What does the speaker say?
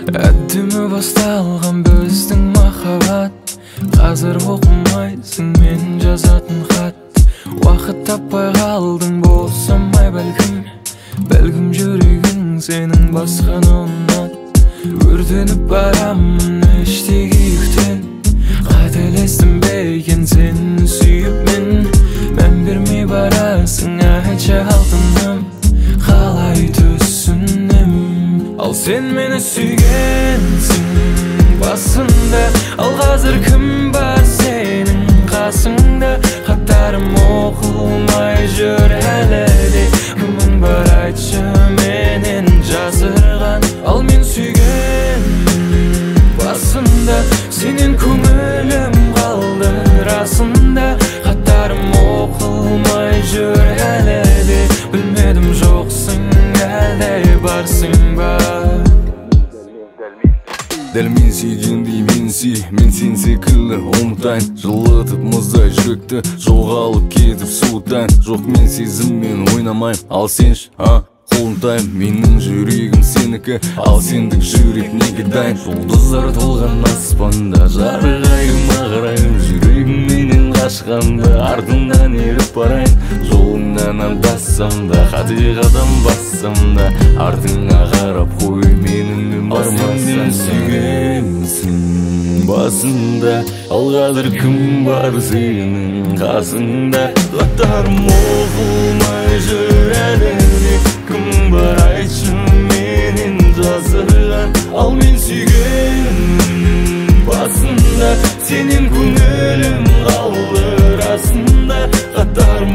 Әддімі басталған біздің махаббат, қазір оқымайсың мен жазатын хат. Уақыт таппай қалдың болсамай бәлкім жүрегің сенің басқаны ұнат. Өртеніп барамын іштегі күйіктен, қателестім бе екен сені сүйіп мән бермей барасың, айтшы алтыным, қалай түсінем. Ал сен мені сүйгенсің басында, ал қазір кім бар сенің қасыңда? Хаттарым оқылмай жүр әлі де, кімің бар айтшы менен жасырған? Ал мен сүйгенмін басында, сенен көңілім қалды расында. Хаттарым оқылмай жүр әлі де, білмедім жоқсың әлде барсың ба? Дәл мен сүйгендей мен сүй, мен сен секілді ұмытайын. Жылытып мұздай жүректі, жоғалып кетіп суытайын. Жоқ, мен сезіммен ойнамайым, ал сенші, қолымтайым. Менің жүрегім сенікі, ал сендік жүрек неге дайын? Жұлдыздар толған аспанда жарығайым ағырайым, жүрегім менен қашқанда артымнан еріп барайын. Жолыңнан адассам да, қате қадам бассам да, артыңа қарап қой менің бармасам. Сүйгенсің басында, ал қазір кім бар сенің қасыңда? Хаттарым оқылмай жүр әлі де, кім бар айтшы менен жасырған? Ал мен сүйгенмін басында, сенен көңілім қалды расында. Хаттарым